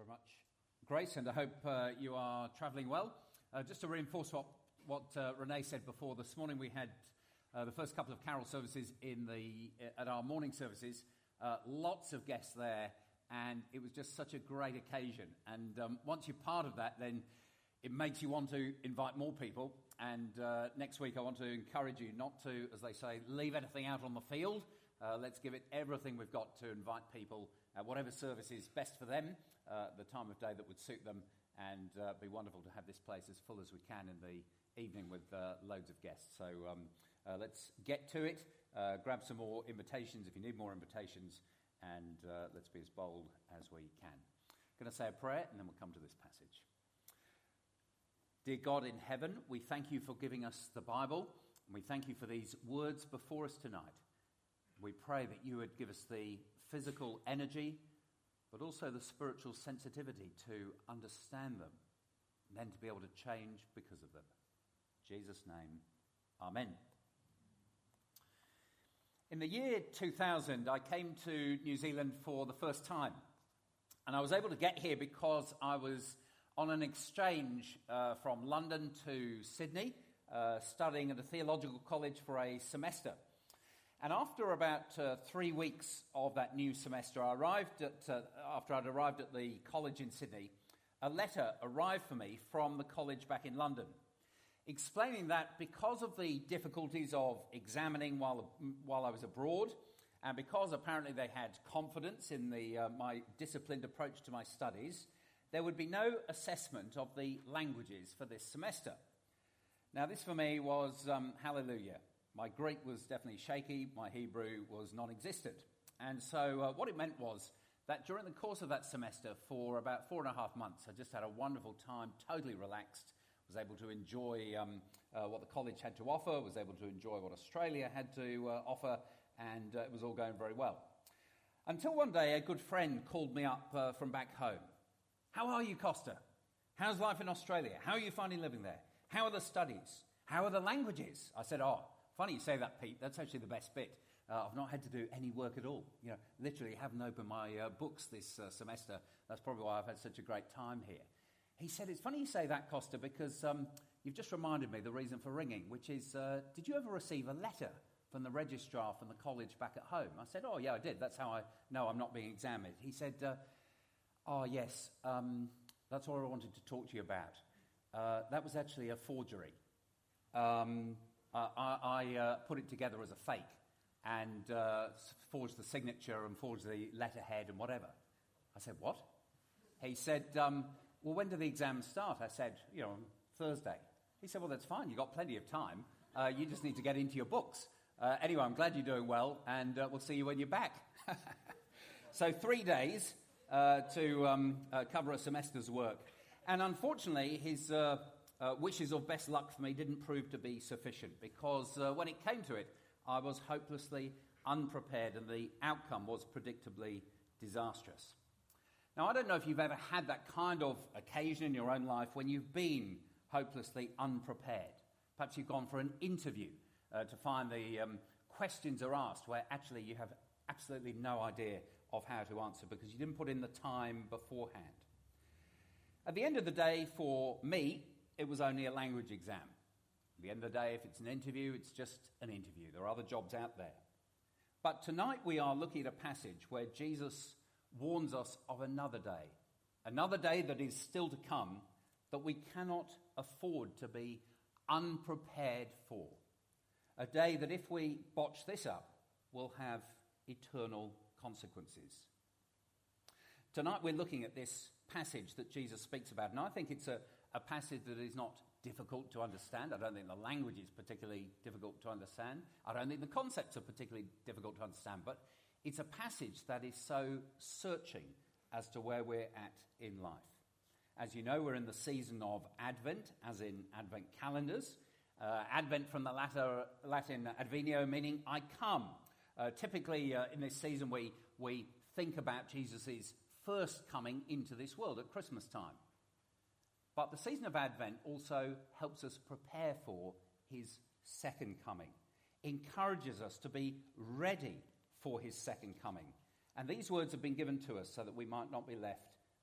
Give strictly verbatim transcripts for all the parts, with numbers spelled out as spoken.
much, Grace, and I hope uh, you are travelling well. Uh, just to reinforce what, what uh, Renee said before, this morning we had uh, the first couple of carol services in the at our morning services. Uh, lots of guests there, and it was just such a great occasion. And um, once you're part of that, then it makes you want to invite more people. And uh, next week I want to encourage you not to, as they say, leave anything out on the field. Uh, let's give it everything we've got to invite people, uh, whatever service is best for them, uh, the time of day that would suit them, and uh, be wonderful to have this place as full as we can in the evening with uh, loads of guests. So um, uh, let's get to it, uh, grab some more invitations if you need more invitations, and uh, let's be as bold as we can. I'm going to say a prayer, and then we'll come to this passage. Dear God in heaven, we thank you for giving us the Bible, and we thank you for these words before us tonight. We pray that you would give us the physical energy, but also the spiritual sensitivity to understand them, and then to be able to change because of them. In Jesus' name, amen. In the year two thousand, I came to New Zealand for the first time. And I was able to get here because I was on an exchange uh, from London to Sydney, uh, studying at a theological college for a semester. And after about uh, three weeks of that new semester, I arrived at, uh, after I'd arrived at the college in Sydney, a letter arrived for me from the college back in London, explaining that because of the difficulties of examining while while I was abroad, and because apparently they had confidence in the uh, my disciplined approach to my studies, there would be no assessment of the languages for this semester. Now, this for me was um, hallelujah. My Greek was definitely shaky, my Hebrew was non-existent. And so uh, what it meant was that during the course of that semester, for about four and a half months, I just had a wonderful time, totally relaxed, was able to enjoy um, uh, what the college had to offer, was able to enjoy what Australia had to uh, offer, and uh, it was all going very well. Until one day, a good friend called me up uh, from back home. How are you, Costa? How's life in Australia? How are you finding living there? How are the studies? How are the languages? I said, oh, funny you say that, Pete. That's actually the best bit. Uh, I've not had to do any work at all. You know, literally haven't opened my uh, books this uh, semester. That's probably why I've had such a great time here. He said, it's funny you say that, Costa, because um, you've just reminded me the reason for ringing, which is, uh, did you ever receive a letter from the registrar from the college back at home? I said, oh, yeah, I did. That's how I know I'm not being examined. He said, uh, oh, yes, um, that's what I wanted to talk to you about. Uh, that was actually a forgery. Um... Uh, I, I uh, put it together as a fake and uh, forged the signature and forged the letterhead and whatever. I said, what? He said, um, well, when do the exams start? I said, you know, on Thursday. He said, well, that's fine. You've got plenty of time. Uh, you just need to get into your books. Uh, anyway, I'm glad you're doing well, and uh, we'll see you when you're back. So three days uh, to um, uh, cover a semester's work. And unfortunately, his... Uh, Uh, wishes of best luck for me didn't prove to be sufficient because uh, when it came to it, I was hopelessly unprepared and the outcome was predictably disastrous. Now, I don't know if you've ever had that kind of occasion in your own life when you've been hopelessly unprepared. Perhaps you've gone for an interview uh, to find the um, questions are asked where actually you have absolutely no idea of how to answer because you didn't put in the time beforehand. At the end of the day, for me, it was only a language exam. At the end of the day, if it's an interview, it's just an interview. There are other jobs out there. But tonight we are looking at a passage where Jesus warns us of another day, another day that is still to come that we cannot afford to be unprepared for. A day that if we botch this up, will have eternal consequences. Tonight we're looking at this passage that Jesus speaks about, and I think it's a A passage that is not difficult to understand. I don't think the language is particularly difficult to understand. I don't think the concepts are particularly difficult to understand. But it's a passage that is so searching as to where we're at in life. As you know, we're in the season of Advent, as in Advent calendars. Uh, Advent from the latter, Latin advenio, meaning I come. Uh, typically, uh, in this season, we, we think about Jesus' first coming into this world at Christmas time. But the season of Advent also helps us prepare for his second coming, encourages us to be ready for his second coming. And these words have been given to us so that we might not be left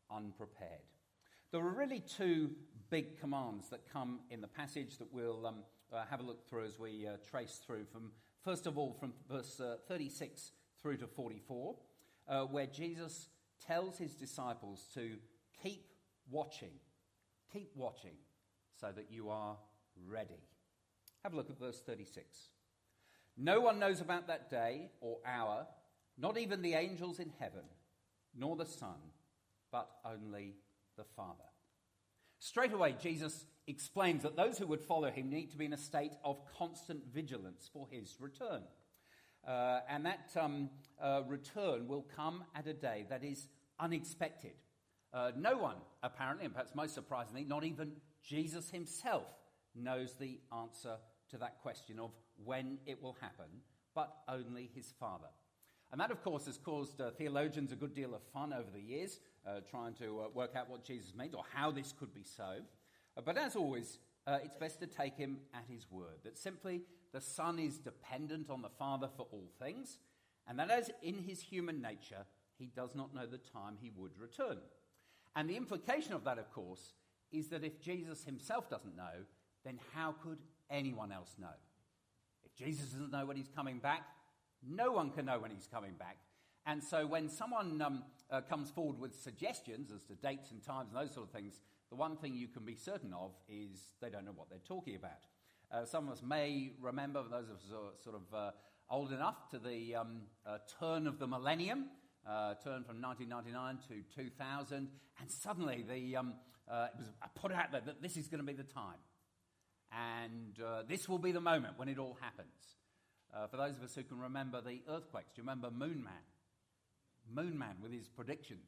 unprepared. There are really two big commands that come in the passage that we'll um, uh, have a look through as we uh, trace through from, first of all, from verse uh, thirty-six through to forty-four, uh, where Jesus tells his disciples to keep watching, keep watching so that you are ready. Have a look at verse thirty-six. No one knows about that day or hour, not even the angels in heaven, nor the Son, but only the Father. Straight away, Jesus explains that those who would follow him need to be in a state of constant vigilance for his return. Uh, and that um, uh, return will come at a day that is unexpected. Uh, no one, apparently, and perhaps most surprisingly, not even Jesus himself, knows the answer to that question of when it will happen, but only his Father. And that, of course, has caused uh, theologians a good deal of fun over the years, uh, trying to uh, work out what Jesus meant or how this could be so. Uh, but as always, uh, it's best to take him at his word, that simply the Son is dependent on the Father for all things, and that as in his human nature, he does not know the time he would return. And the implication of that, of course, is that if Jesus himself doesn't know, then how could anyone else know? If Jesus doesn't know when he's coming back, no one can know when he's coming back. And so when someone um, uh, comes forward with suggestions as to dates and times and those sort of things, the one thing you can be certain of is they don't know what they're talking about. Uh, some of us may remember, those of us who are sort of uh, old enough, to the um, uh, turn of the millennium, uh, turn from nineteen ninety-nine to two thousand, and suddenly the um, uh, it was put out there that this is going to be the time. And uh, this will be the moment when it all happens. Uh, for those of us who can remember the earthquakes, do you remember Moon Man? Moon Man with his predictions.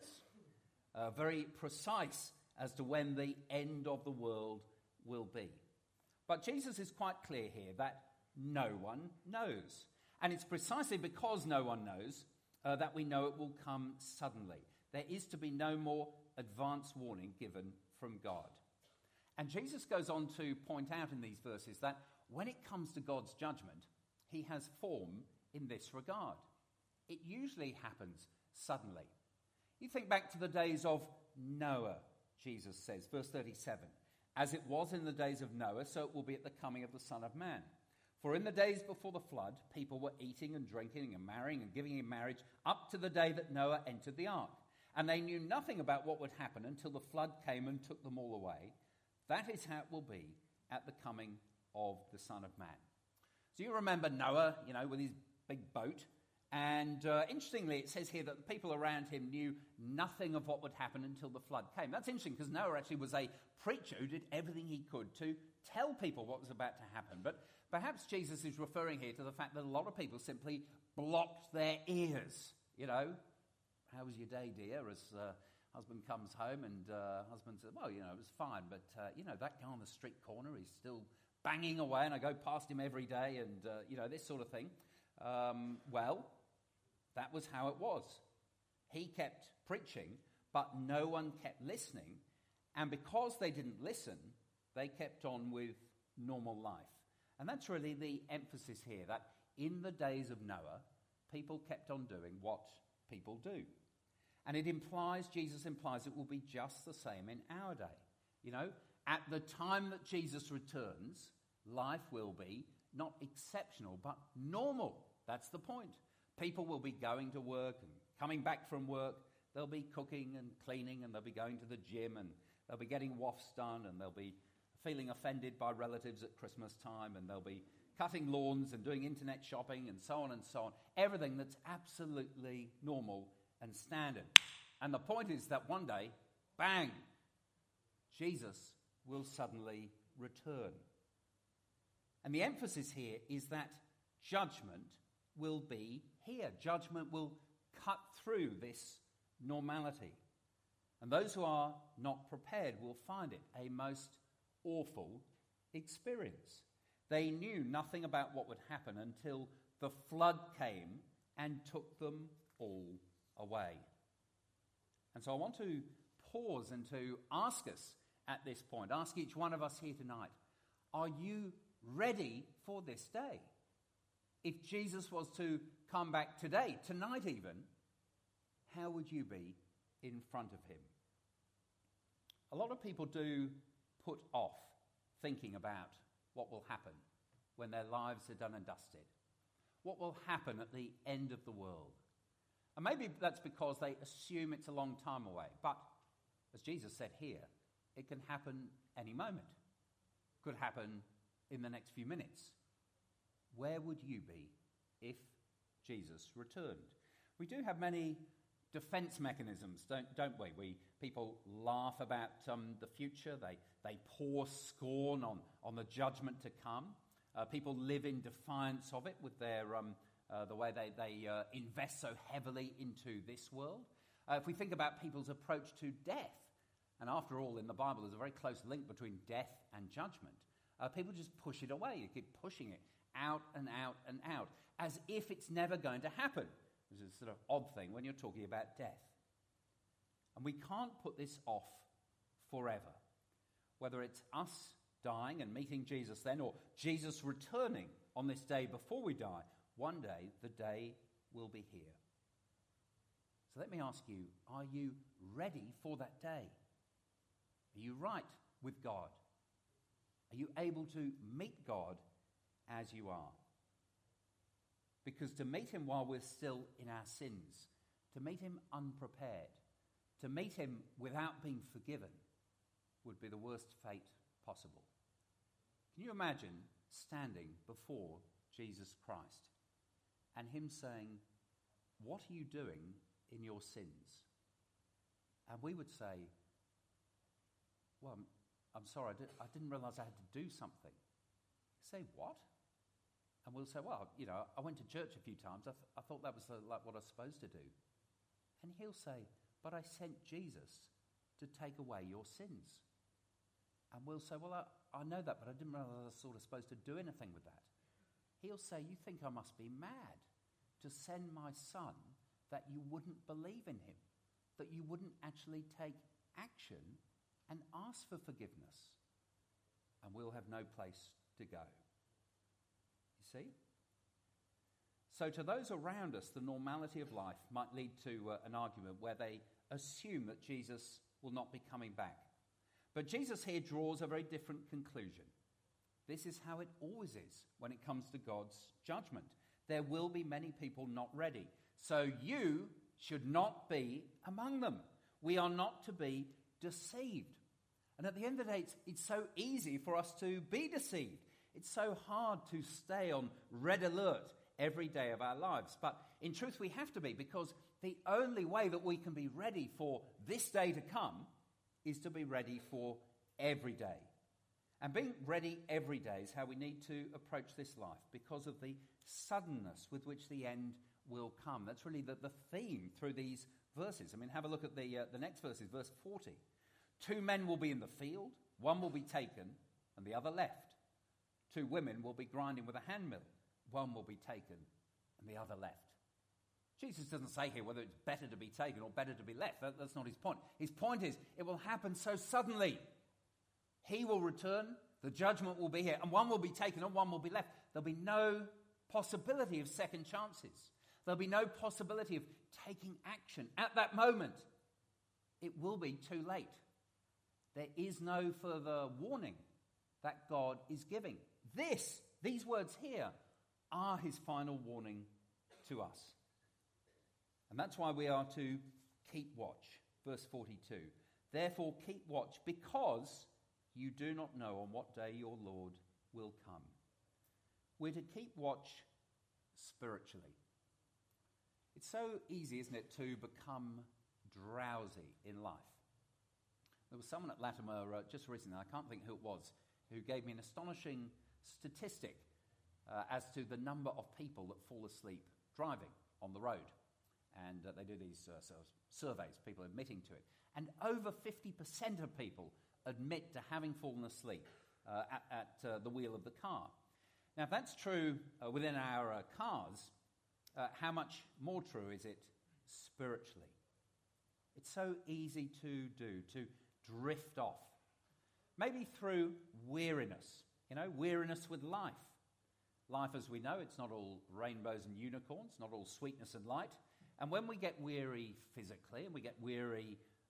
Uh, very precise as to when the end of the world will be. But Jesus is quite clear here that no one knows. And it's precisely because no one knows uh, that we know it will come suddenly. There is to be no more advance warning given from God. And Jesus goes on to point out in these verses that when it comes to God's judgment, he has form in this regard. It usually happens suddenly. You think back to the days of Noah, Jesus says, verse thirty-seven. As it was in the days of Noah, so it will be at the coming of the Son of Man. For in the days before the flood, people were eating and drinking and marrying and giving in marriage up to the day that Noah entered the ark. And they knew nothing about what would happen until the flood came and took them all away. That is how it will be at the coming of the Son of Man. So you remember Noah, you know, with his big boat. And uh, interestingly, it says here that the people around him knew nothing of what would happen until the flood came. That's interesting because Noah actually was a preacher who did everything he could to tell people what was about to happen. But perhaps Jesus is referring here to the fact that a lot of people simply blocked their ears. You know, how was your day, dear? As uh, husband comes home and uh, husband says, well, you know, it was fine. But, uh, you know, that guy on the street corner is still banging away and I go past him every day and, uh, you know, this sort of thing. Um, well, that was how it was. He kept preaching, but no one kept listening. And because they didn't listen, they kept on with normal life. And that's really the emphasis here, that in the days of Noah, people kept on doing what people do. And it implies, Jesus implies, it will be just the same in our day. You know, at the time that Jesus returns, life will be not exceptional, but normal. That's the point. People will be going to work and coming back from work. They'll be cooking and cleaning and they'll be going to the gym and they'll be getting wafts done and they'll be feeling offended by relatives at Christmas time and they'll be cutting lawns and doing internet shopping and so on and so on. Everything that's absolutely normal and standard. And the point is that one day, bang, Jesus will suddenly return. And the emphasis here is that judgment will be here. Judgment will cut through this normality. And those who are not prepared will find it a most awful experience. They knew nothing about what would happen until the flood came and took them all away. And so I want to pause and to ask us at this point, ask each one of us here tonight, are you ready for this day? If Jesus was to come back today, tonight even, how would you be in front of him? A lot of people do put off thinking about what will happen when their lives are done and dusted. What will happen at the end of the world? And maybe that's because they assume it's a long time away. But as Jesus said here, it can happen any moment. Could happen in the next few minutes. Where would you be if Jesus returned? We do have many defense mechanisms, don't, don't we? We people laugh about um, the future. They they pour scorn on, on the judgment to come. Uh, people live in defiance of it with their um, uh, the way they, they uh, invest so heavily into this world. Uh, if we think about people's approach to death, and after all, in the Bible, there's a very close link between death and judgment. Uh, people just push it away. You keep pushing it out and out and out, as if it's never going to happen, which is a sort of odd thing when you're talking about death. And we can't put this off forever. Whether it's us dying and meeting Jesus then, or Jesus returning on this day before we die, one day the day will be here. So let me ask you, are you ready for that day? Are you right with God? Are you able to meet God as you are? Because to meet him while we're still in our sins, to meet him unprepared, to meet him without being forgiven, would be the worst fate possible. Can you imagine standing before Jesus Christ and him saying, "What are you doing in your sins?" And we would say, "Well, I'm, I'm sorry, I, did, I didn't realize I had to do something." Say, "What?" And we'll say, "Well, you know, I went to church a few times. I, th- I thought that was uh, like what I was supposed to do." And he'll say, "But I sent Jesus to take away your sins." And we'll say, "Well, I, I know that, but I didn't realize I was sort of supposed to do anything with that." He'll say, "You think I must be mad to send my son that you wouldn't believe in him, that you wouldn't actually take action and ask for forgiveness, and we'll have no place to go." You see? So to those around us, the normality of life might lead to uh, an argument where they assume that Jesus will not be coming back. But Jesus here draws a very different conclusion. This is how it always is when it comes to God's judgment. There will be many people not ready. So you should not be among them. We are not to be deceived. And at the end of the day, it's, it's so easy for us to be deceived. It's so hard to stay on red alert every day of our lives. But in truth, we have to be, because the only way that we can be ready for this day to come is to be ready for every day. And being ready every day is how we need to approach this life, because of the suddenness with which the end will come. That's really the, the theme through these verses. I mean, have a look at the, uh, the next verses, verse forty. Two men will be in the field, one will be taken and the other left. Two women will be grinding with a hand mill, one will be taken and the other left. Jesus doesn't say here whether it's better to be taken or better to be left. That, that's not his point. His point is, it will happen so suddenly. He will return, the judgment will be here, and one will be taken and one will be left. There'll be no possibility of second chances. There'll be no possibility of taking action at that moment. It will be too late. There is no further warning that God is giving. This, these words here, are his final warning to us. And that's why we are to keep watch. Verse forty-two. Therefore keep watch, because you do not know on what day your Lord will come. We're to keep watch spiritually. It's so easy, isn't it, to become drowsy in life. There was someone at Latimer uh, just recently, I can't think who it was, who gave me an astonishing statistic uh, as to the number of people that fall asleep driving on the road. And uh, they do these uh, sort of surveys, people admitting to it. And over fifty percent of people admit to having fallen asleep uh, at, at uh, the wheel of the car. Now, if that's true uh, within our uh, cars, uh, how much more true is it spiritually? It's so easy to do, to drift off. Maybe through weariness, you know, weariness with life. Life, as we know, it's not all rainbows and unicorns, not all sweetness and light. And when we get weary physically, and we get weary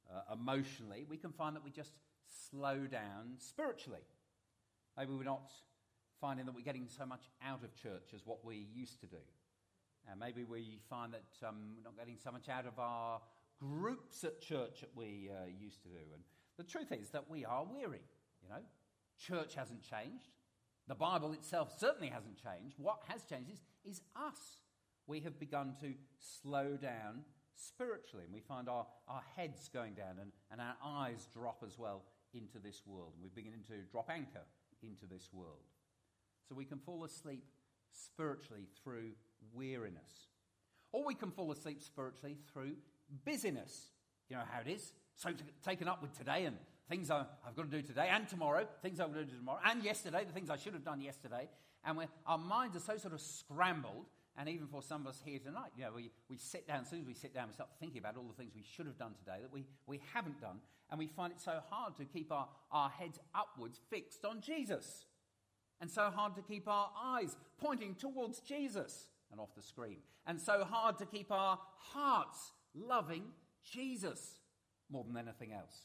uh, emotionally, we can find that we just slow down spiritually. Maybe we're not finding that we're getting so much out of church as what we used to do. And maybe we find that um, we're not getting so much out of our groups at church that we uh, used to do. And the truth is that we are weary, you know. Church hasn't changed. The Bible itself certainly hasn't changed. What has changed is, is us. We have begun to slow down spiritually, and we find our, our heads going down and, and our eyes drop as well into this world. And we're beginning to drop anchor into this world. So we can fall asleep spiritually through weariness. Or we can fall asleep spiritually through busyness. You know how it is. So t- taken up with today and things I, I've got to do today and tomorrow, things I've got to do tomorrow, and yesterday, the things I should have done yesterday. And we're, our minds are so sort of scrambled. And even for some of us here tonight, you know, we, we sit down, as soon as we sit down, we start thinking about all the things we should have done today that we, we haven't done. And we find it so hard to keep our, our heads upwards fixed on Jesus. And so hard to keep our eyes pointing towards Jesus and off the screen. And so hard to keep our hearts loving Jesus more than anything else.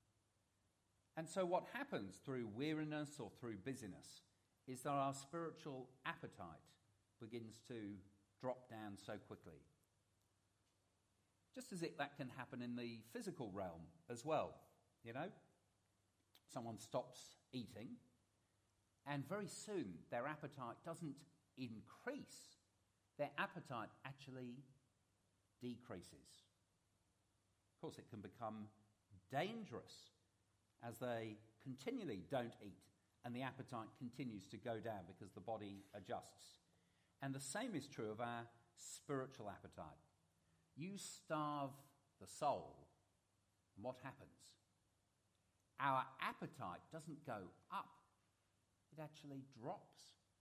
And so what happens through weariness or through busyness is that our spiritual appetite begins to drop down so quickly. Just as it, that can happen in the physical realm as well, you know. Someone stops eating, and very soon their appetite doesn't increase. Their appetite actually decreases. Of course, it can become dangerous as they continually don't eat, and the appetite continues to go down because the body adjusts. And the same is true of our spiritual appetite. You starve the soul, and what happens? Our appetite doesn't go up, it actually drops.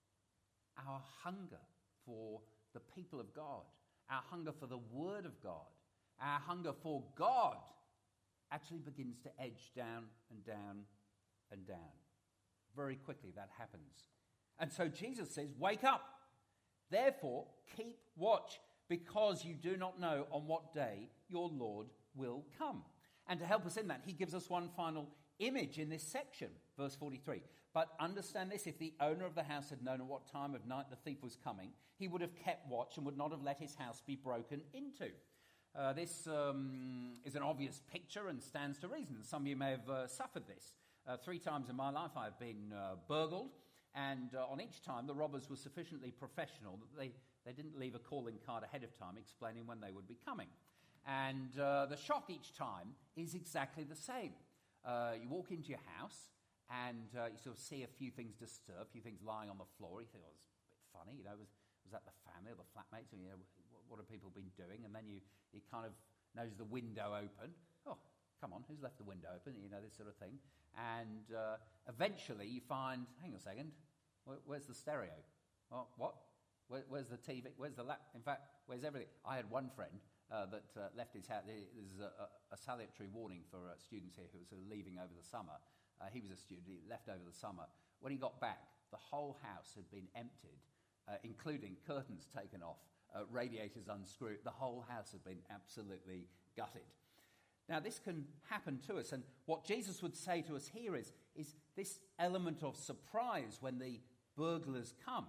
Our hunger for the people of God, our hunger for the Word of God, our hunger for God actually begins to edge down and down and down. Very quickly that happens. And so Jesus says, wake up. Therefore, keep watch, because you do not know on what day your Lord will come. And to help us in that, he gives us one final image in this section, verse forty-three. But understand this, if the owner of the house had known at what time of night the thief was coming, he would have kept watch and would not have let his house be broken into. Uh, this um, is an obvious picture and stands to reason. Some of you may have uh, suffered this. Uh, three times in my life I've been uh, burgled. And uh, on each time, the robbers were sufficiently professional that they, they didn't leave a calling card ahead of time explaining when they would be coming. And uh, the shock each time is exactly the same. Uh, you walk into your house and uh, you sort of see a few things disturbed, a few things lying on the floor. You think, oh, it's a bit funny, you know, was, was that the family or the flatmates? Or, you know, what, what have people been doing? And then you, you kind of notice the window open. Oh, come on, who's left the window open? You know, this sort of thing. And uh, eventually you find, hang on a second, where, where's the stereo? Well, what? Where, where's the T V? Where's the lap? In fact, where's everything? I had one friend uh, that uh, left his house. This is a, a, a salutary warning for uh, students here who are sort of leaving over the summer. Uh, he was a student, he left over the summer. When he got back, the whole house had been emptied, uh, including curtains taken off, uh, radiators unscrewed. The whole house had been absolutely gutted. Now, this can happen to us, and what Jesus would say to us here is, is this element of surprise when the burglars come.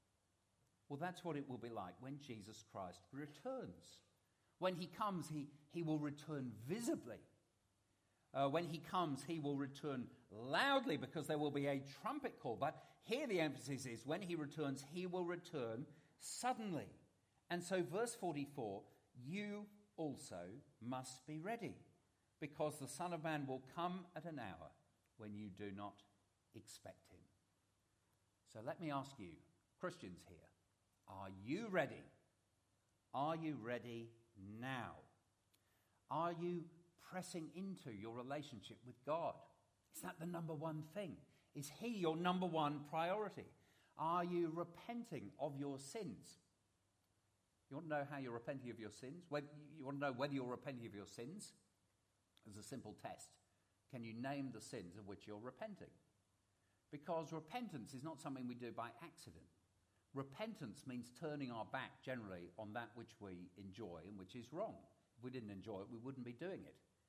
Well, that's what it will be like when Jesus Christ returns. When he comes, he, he will return visibly. Uh, when he comes, he will return loudly because there will be a trumpet call. But here the emphasis is, when he returns, he will return suddenly. And so verse forty-four, you also must be ready, because the Son of Man will come at an hour when you do not expect him. So let me ask you, Christians here, are you ready? Are you ready now? Are you pressing into your relationship with God? Is that the number one thing? Is he your number one priority? Are you repenting of your sins? You want to know how you're repenting of your sins? Whether, you want to know whether you're repenting of your sins? There's a simple test. Can you name the sins of which you're repenting? Because repentance is not something we do by accident. Repentance means turning our back generally on that which we enjoy and which is wrong. If we didn't enjoy it, we wouldn't be doing it.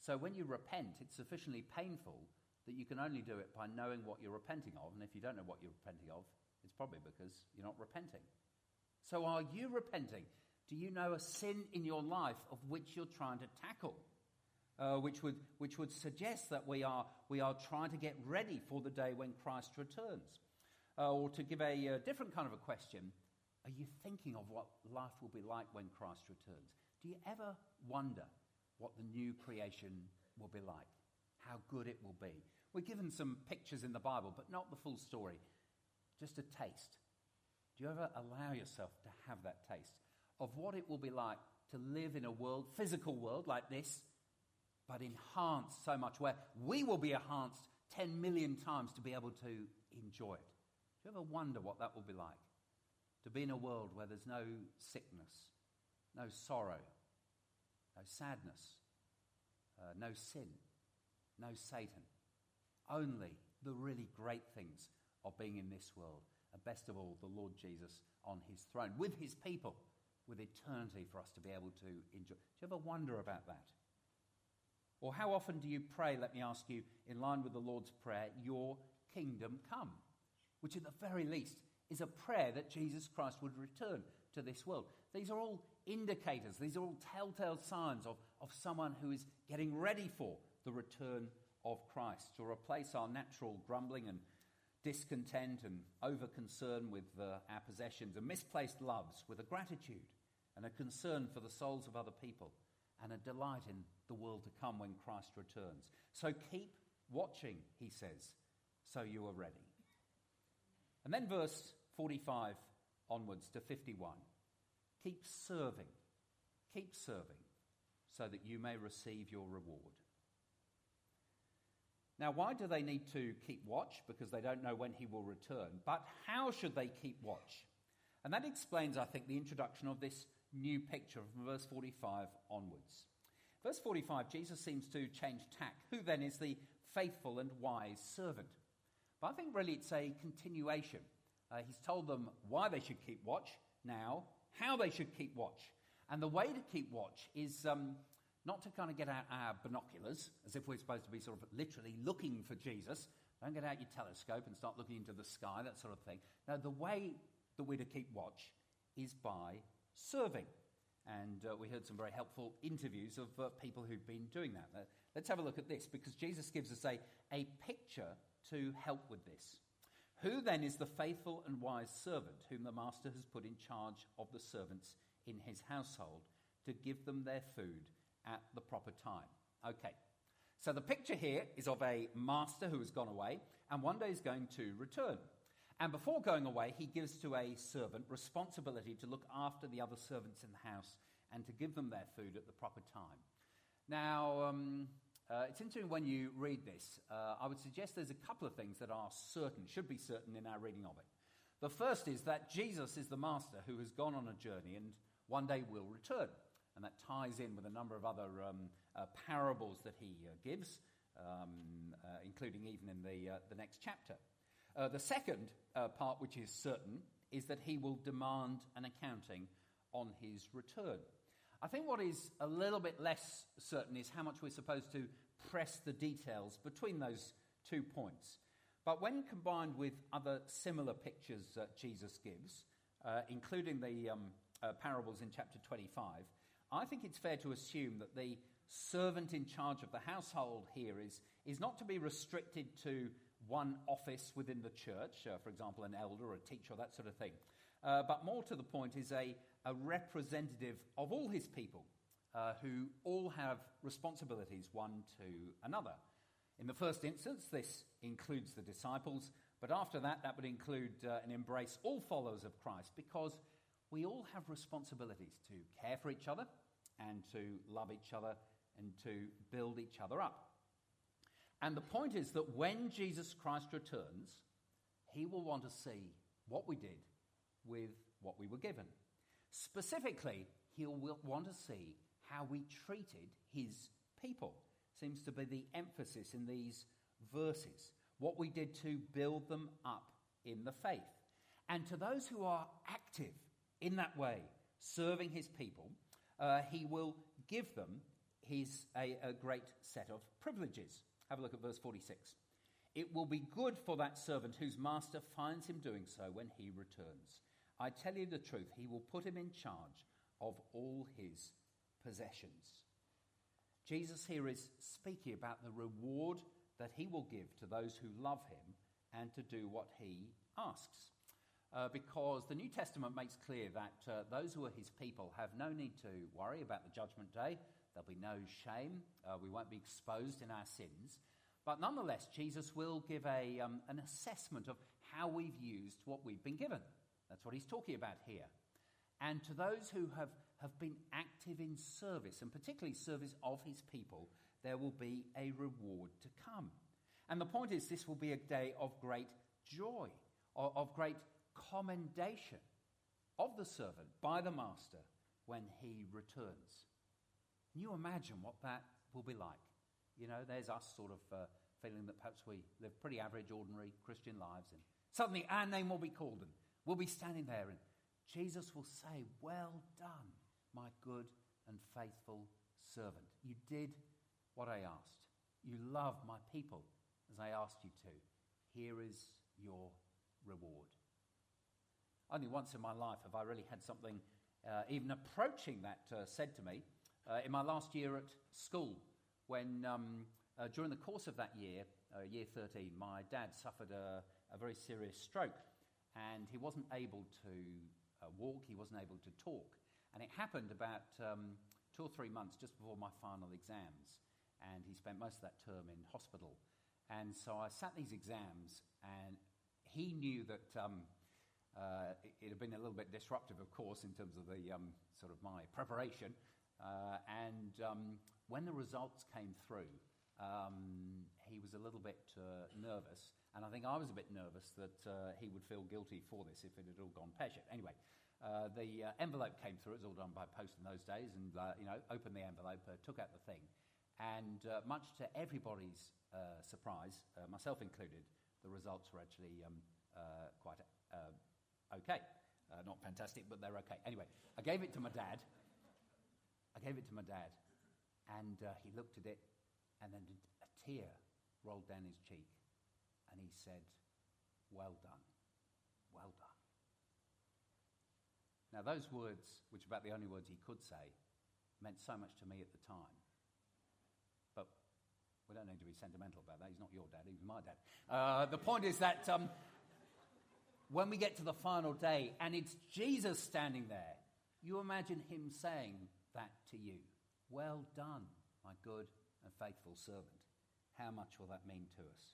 So when you repent, it's sufficiently painful that you can only do it by knowing what you're repenting of. And if you don't know what you're repenting of, it's probably because you're not repenting. So are you repenting? Do you know a sin in your life of which you're trying to tackle? Uh, which would which would suggest that we are we are trying to get ready for the day when Christ returns. Uh, or to give a, a different kind of a question, are you thinking of what life will be like when Christ returns? Do you ever wonder what the new creation will be like? How good it will be? We're given some pictures in the Bible, but not the full story. Just a taste. Do you ever allow yourself to have that taste of what it will be like to live in a world, physical world like this, but enhanced so much, where we will be enhanced ten million times to be able to enjoy it? Do you ever wonder what that will be like? To be in a world where there's no sickness, no sorrow, no sadness, uh, no sin, no Satan. Only the really great things of being in this world. And best of all, the Lord Jesus on his throne, with his people, with eternity for us to be able to enjoy. Do you ever wonder about that? Or how often do you pray, let me ask you, in line with the Lord's Prayer, your kingdom come? Which at the very least is a prayer that Jesus Christ would return to this world. These are all indicators, these are all telltale signs of, of someone who is getting ready for the return of Christ, to replace our natural grumbling and discontent and over-concern with uh, our possessions and misplaced loves with a gratitude and a concern for the souls of other people and a delight in the world to come when Christ returns. So keep watching, he says, so you are ready. And then verse forty-five onwards to fifty-one. Keep serving, keep serving, so that you may receive your reward. Now, why do they need to keep watch? Because they don't know when he will return. But how should they keep watch? And that explains, I think, the introduction of this new picture from verse forty-five onwards. Verse forty-five, Jesus seems to change tack. Who then is the faithful and wise servant? But I think really it's a continuation. Uh, he's told them why they should keep watch now, how they should keep watch. And the way to keep watch is um, not to kind of get out our binoculars, as if we're supposed to be sort of literally looking for Jesus. Don't get out your telescope and start looking into the sky, that sort of thing. No, the way that we're to keep watch is by serving. And uh, we heard some very helpful interviews of uh, people who've been doing that. Uh, let's have a look at this, because Jesus gives us a, a picture to help with this. Who then is the faithful and wise servant whom the master has put in charge of the servants in his household to give them their food at the proper time? Okay, so the picture here is of a master who has gone away and one day is going to return. And before going away, he gives to a servant responsibility to look after the other servants in the house and to give them their food at the proper time. Now, um, uh, it's interesting when you read this. Uh, I would suggest there's a couple of things that are certain, should be certain in our reading of it. The first is that Jesus is the master who has gone on a journey and one day will return. And that ties in with a number of other um, uh, parables that he uh, gives, um, uh, including even in the, uh, the next chapter. Uh, the second uh, part, which is certain, is that he will demand an accounting on his return. I think what is a little bit less certain is how much we're supposed to press the details between those two points. But when combined with other similar pictures that Jesus gives, uh, including the um, uh, parables in chapter twenty-five, I think it's fair to assume that the servant in charge of the household here is, is not to be restricted to one office within the church, uh, for example, an elder or a teacher or that sort of thing. Uh, but more to the point is a, a representative of all his people uh, who all have responsibilities one to another. In the first instance, this includes the disciples, but after that, that would include uh, and embrace all followers of Christ, because we all have responsibilities to care for each other and to love each other and to build each other up. And the point is that when Jesus Christ returns, he will want to see what we did with what we were given. Specifically, he'll want to see how we treated his people. Seems to be the emphasis in these verses. What we did to build them up in the faith. And to those who are active in that way, serving his people, uh, he will give them his a, a great set of privileges. Have a look at verse forty-six. It will be good for that servant whose master finds him doing so when he returns. I tell you the truth, he will put him in charge of all his possessions. Jesus here is speaking about the reward that he will give to those who love him and to do what he asks. Uh, because the New Testament makes clear that uh, those who are his people have no need to worry about the judgment day. There'll be no shame. Uh, we won't be exposed in our sins. But nonetheless, Jesus will give a um, an assessment of how we've used what we've been given. That's what he's talking about here. And to those who have, have been active in service, and particularly service of his people, there will be a reward to come. And the point is, this will be a day of great joy, of, of great commendation of the servant by the master when he returns. Can you imagine what that will be like? You know, there's us sort of uh, feeling that perhaps we live pretty average, ordinary Christian lives, and suddenly our name will be called, and we'll be standing there, and Jesus will say, "Well done, my good and faithful servant. You did what I asked. You loved my people as I asked you to. Here is your reward." Only once in my life have I really had something uh, even approaching that uh, said to me. Uh, in my last year at school, when um, uh, during the course of that year, uh, year thirteen, my dad suffered a, a very serious stroke, and he wasn't able to uh, walk, he wasn't able to talk. And it happened about um, two or three months just before my final exams, and he spent most of that term in hospital. And so I sat these exams, and he knew that um, uh, it, it had been a little bit disruptive, of course, in terms of the um, sort of my preparation. Uh, and um, when the results came through, um, he was a little bit uh, nervous, and I think I was a bit nervous that uh, he would feel guilty for this if it had all gone pear-shaped. Anyway, uh, the uh, envelope came through. It was all done by post in those days, and uh, you know, opened the envelope, uh, took out the thing, and uh, much to everybody's uh, surprise, uh, myself included, the results were actually um, uh, quite uh, okay. Uh, not fantastic, but they're okay. Anyway, I gave it to my dad. I gave it to my dad, and uh, he looked at it, and then a tear rolled down his cheek, and he said, "Well done, well done." Now, those words, which are about the only words he could say, meant so much to me at the time. But we don't need to be sentimental about that. He's not your dad, he was my dad. Uh, the point is that um, when we get to the final day, and it's Jesus standing there, you imagine him saying that to you. "Well done, my good and faithful servant." How much will that mean to us?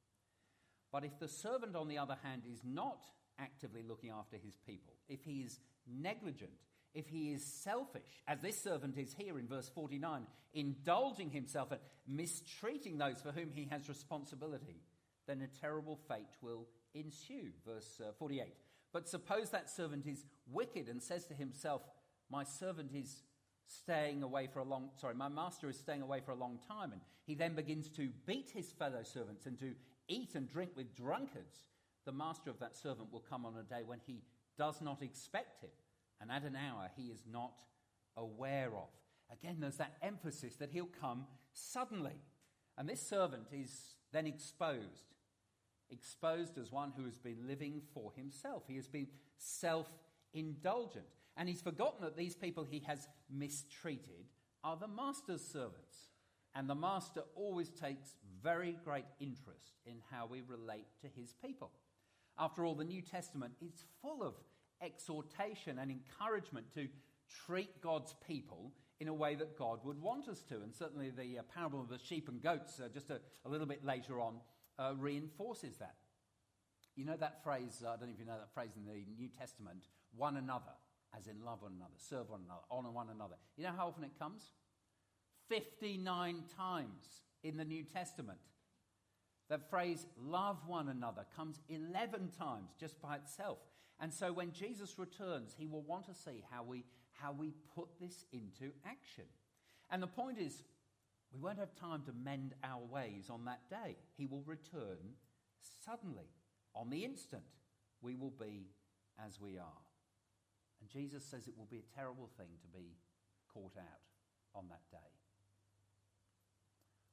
But if the servant, on the other hand, is not actively looking after his people, if he is negligent, if he is selfish, as this servant is here in verse forty-nine, indulging himself and mistreating those for whom he has responsibility, then a terrible fate will ensue. Verse uh, forty-eight. But suppose that servant is wicked and says to himself, "My servant is staying away for a long, sorry, my master is staying away for a long time," and he then begins to beat his fellow servants and to eat and drink with drunkards, the master of that servant will come on a day when he does not expect him, and at an hour he is not aware of. Again, there's that emphasis that he'll come suddenly. And this servant is then exposed, exposed as one who has been living for himself. He has been self-indulgent. And he's forgotten that these people he has mistreated are the master's servants. And the master always takes very great interest in how we relate to his people. After all, the New Testament is full of exhortation and encouragement to treat God's people in a way that God would want us to. And certainly the uh, parable of the sheep and goats, uh, just a, a little bit later on, uh, reinforces that. You know that phrase, uh, I don't know if you know that phrase in the New Testament, one another. As in love one another, serve one another, honour one another. You know how often it comes? fifty-nine times in the New Testament. That phrase, love one another, comes eleven times just by itself. And so when Jesus returns, he will want to see how we, how we put this into action. And the point is, we won't have time to mend our ways on that day. He will return suddenly, on the instant. We will be as we are. And Jesus says it will be a terrible thing to be caught out on that day.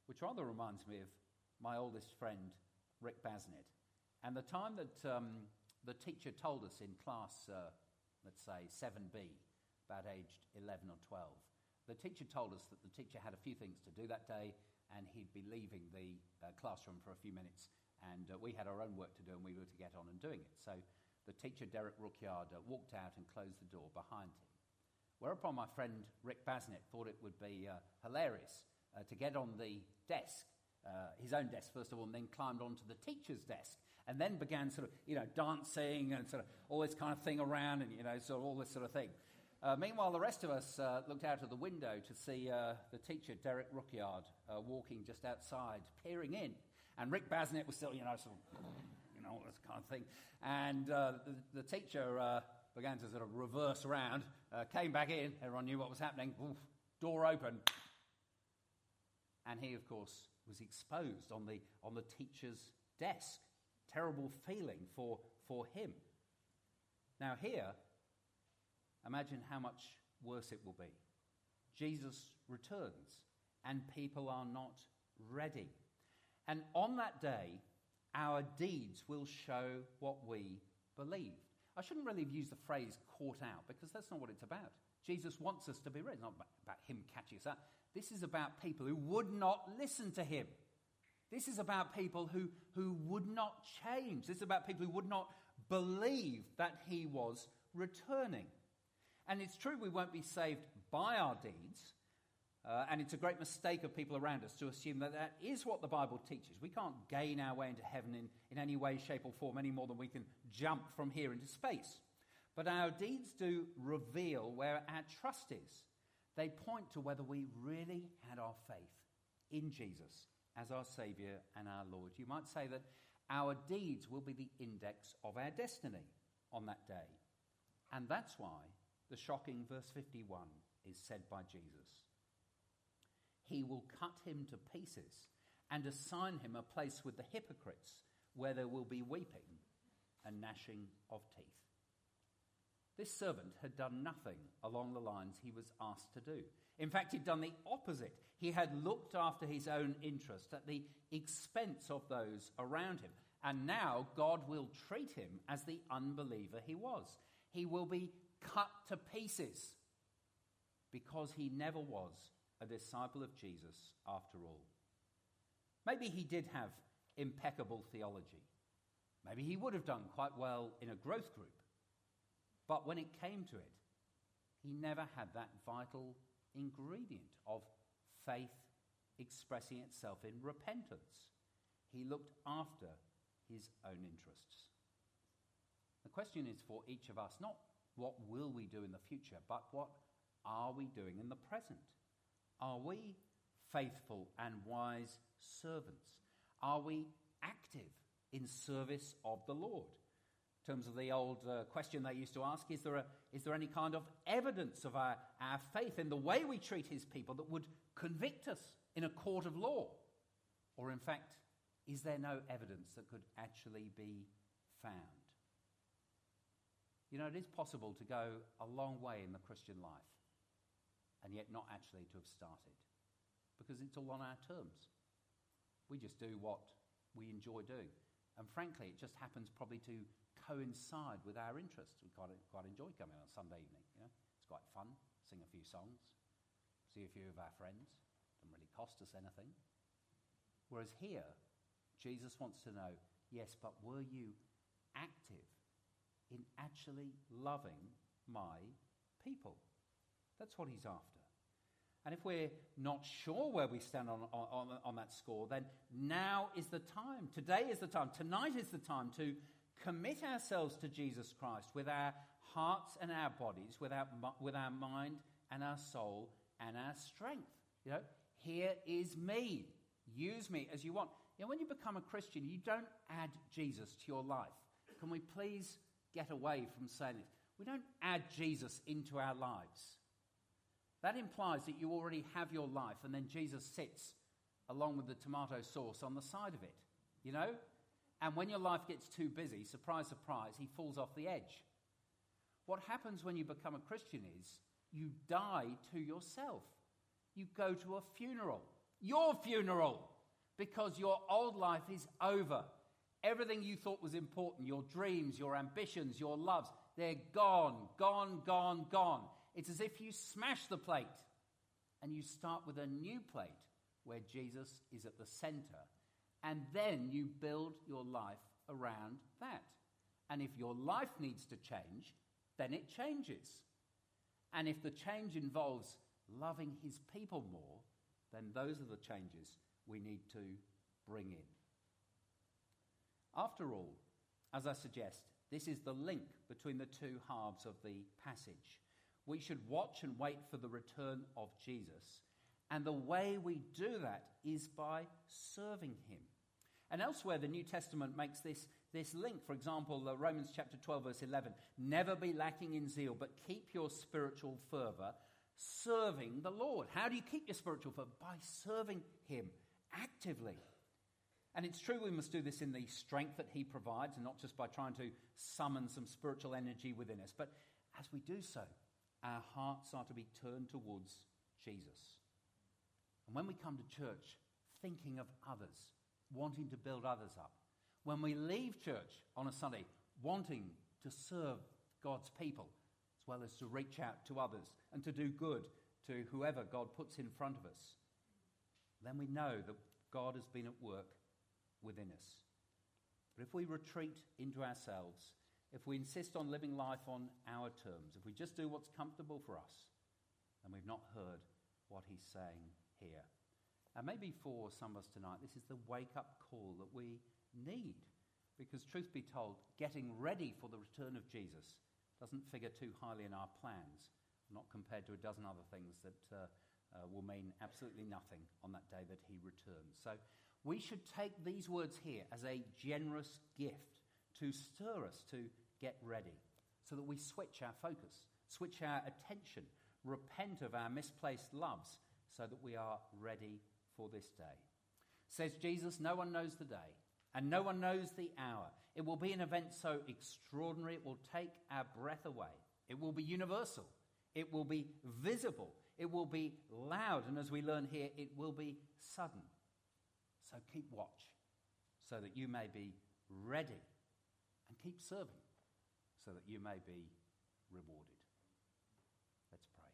which rather reminds me of my oldest friend, Rick Basnett. And the time that um, the teacher told us in class, uh, let's say seven B, about aged eleven or twelve, the teacher told us that the teacher had a few things to do that day and he'd be leaving the uh, classroom for a few minutes, and uh, we had our own work to do and we were to get on and doing it. So the teacher, Derek Rookyard, uh, walked out and closed the door behind him. Whereupon my friend Rick Basnett thought it would be uh, hilarious uh, to get on the desk, uh, his own desk first of all, and then climbed onto the teacher's desk, and then began sort of, you know, dancing and sort of all this kind of thing around, and, you know, sort of all this sort of thing. Uh, meanwhile, the rest of us uh, looked out of the window to see uh, the teacher, Derek Rookyard, uh, walking just outside, peering in. And Rick Basnett was still, you know, sort of, you know, all this kind of thing. And uh, the, the teacher uh, began to sort of reverse around, uh, came back in, everyone knew what was happening, oof, door open. And he, of course, was exposed on the on the teacher's desk. Terrible feeling for, for him. Now here, imagine how much worse it will be. Jesus returns, and people are not ready. And on that day, our deeds will show what we believe. I shouldn't really have used the phrase caught out, because that's not what it's about. Jesus wants us to be ready. It's not about him catching us out. This is about people who would not listen to him. This is about people who, who would not change. This is about people who would not believe that he was returning. And it's true we won't be saved by our deeds, uh, and it's a great mistake of people around us to assume that that is what the Bible teaches. We can't gain our way into heaven in, in any way, shape or form any more than we can jump from here into space. But our deeds do reveal where our trust is. They point to whether we really had our faith in Jesus as our Saviour and our Lord. You might say that our deeds will be the index of our destiny on that day. And that's why the shocking verse fifty-one is said by Jesus. He will cut him to pieces and assign him a place with the hypocrites, where there will be weeping and gnashing of teeth. This servant had done nothing along the lines he was asked to do. In fact, he'd done the opposite. He had looked after his own interest at the expense of those around him. And now God will treat him as the unbeliever he was. He will be cut to pieces because he never was a disciple of Jesus after all. Maybe he did have impeccable theology. Maybe he would have done quite well in a growth group. But when it came to it, he never had that vital ingredient of faith expressing itself in repentance. He looked after his own interests. The question is for each of us, not what will we do in the future, but what are we doing in the present? Are we faithful and wise servants? Are we active in service of the Lord? In terms of the old uh, question they used to ask, is there, a, is there any kind of evidence of our, our faith in the way we treat his people that would convict us in a court of law? Or in fact, is there no evidence that could actually be found? You know, it is possible to go a long way in the Christian life and yet not actually to have started, because it's all on our terms. We just do what we enjoy doing. And frankly, it just happens probably to coincide with our interests. We quite, quite enjoy coming on Sunday evening. You know, it's quite fun, sing a few songs, see a few of our friends. Doesn't really cost us anything. Whereas here, Jesus wants to know, yes, but were you active in actually loving my people? That's what he's after. And if we're not sure where we stand on, on, on that score, then now is the time. Today is the time. Tonight is the time to commit ourselves to Jesus Christ with our hearts and our bodies, with our, with our mind and our soul and our strength. You know, here is me. Use me as you want. You know, when you become a Christian, you don't add Jesus to your life. Can we please get away from saying this? We don't add Jesus into our lives. That implies that you already have your life, and then Jesus sits along with the tomato sauce on the side of it, you know? And when your life gets too busy, surprise, surprise, he falls off the edge. What happens when you become a Christian is you die to yourself. You go to a funeral. your funeral, because your old life is over. Everything you thought was important, your dreams, your ambitions, your loves, they're gone, gone, gone, gone. It's as if you smash the plate and you start with a new plate where Jesus is at the center, and then you build your life around that. And if your life needs to change, then it changes. And if the change involves loving his people more, then those are the changes we need to bring in. After all, as I suggest, this is the link between the two halves of the passage. We should watch and wait for the return of Jesus, and the way we do that is by serving him. And elsewhere, the New Testament makes this, this link. For example, uh, Romans chapter twelve, verse eleven, never be lacking in zeal, but keep your spiritual fervour serving the Lord. How do you keep your spiritual fervour? By serving him actively. And it's true we must do this in the strength that he provides, and not just by trying to summon some spiritual energy within us. But as we do so, our hearts are to be turned towards Jesus. And when we come to church thinking of others, wanting to build others up, when we leave church on a Sunday wanting to serve God's people, as well as to reach out to others and to do good to whoever God puts in front of us, then we know that God has been at work within us. But if we retreat into ourselves, if we insist on living life on our terms, if we just do what's comfortable for us, then we've not heard what he's saying here. And maybe for some of us tonight, this is the wake-up call that we need. Because truth be told, getting ready for the return of Jesus doesn't figure too highly in our plans, not compared to a dozen other things that uh, uh, will mean absolutely nothing on that day that he returns. So we should take these words here as a generous gift to stir us to get ready, so that we switch our focus, switch our attention, repent of our misplaced loves, so that we are ready for this day. Says Jesus, no one knows the day, and no one knows the hour. It will be an event so extraordinary, it will take our breath away. It will be universal. It will be visible. It will be loud. And as we learn here, it will be sudden. So keep watch, so that you may be ready, and keep serving, so that you may be rewarded. Let's pray.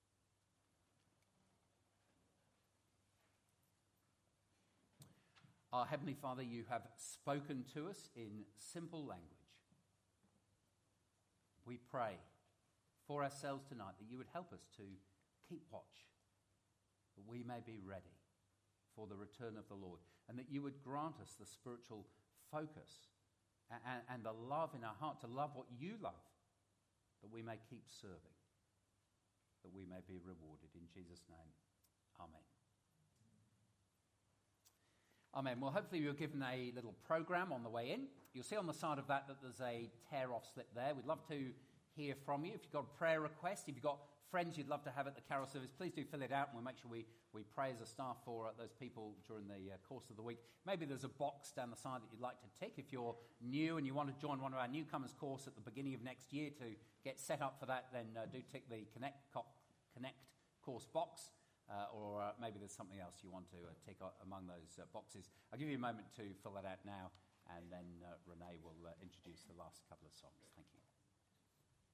Our Heavenly Father, you have spoken to us in simple language. We pray for ourselves tonight that you would help us to keep watch, that we may be ready for the return of the Lord, and that you would grant us the spiritual focus and, and the love in our heart to love what you love, that we may keep serving, that we may be rewarded. In Jesus' name, amen. Amen. Well, hopefully you're given a little program on the way in. You'll see on the side of that that there's a tear-off slip there. We'd love to hear from you. If you've got a prayer request, if you've got friends you'd love to have at the carol service, please do fill it out, and we'll make sure we, we pray as a staff for uh, those people during the uh, course of the week. Maybe there's a box down the side that you'd like to tick. If you're new and you want to join one of our newcomers course at the beginning of next year to get set up for that, then uh, do tick the Connect, co- Connect course box. Uh, or uh, maybe there's something else you want to uh, tick among those uh, boxes. I'll give you a moment to fill that out now, and then uh, Renee will uh, introduce the last couple of songs. Thank you.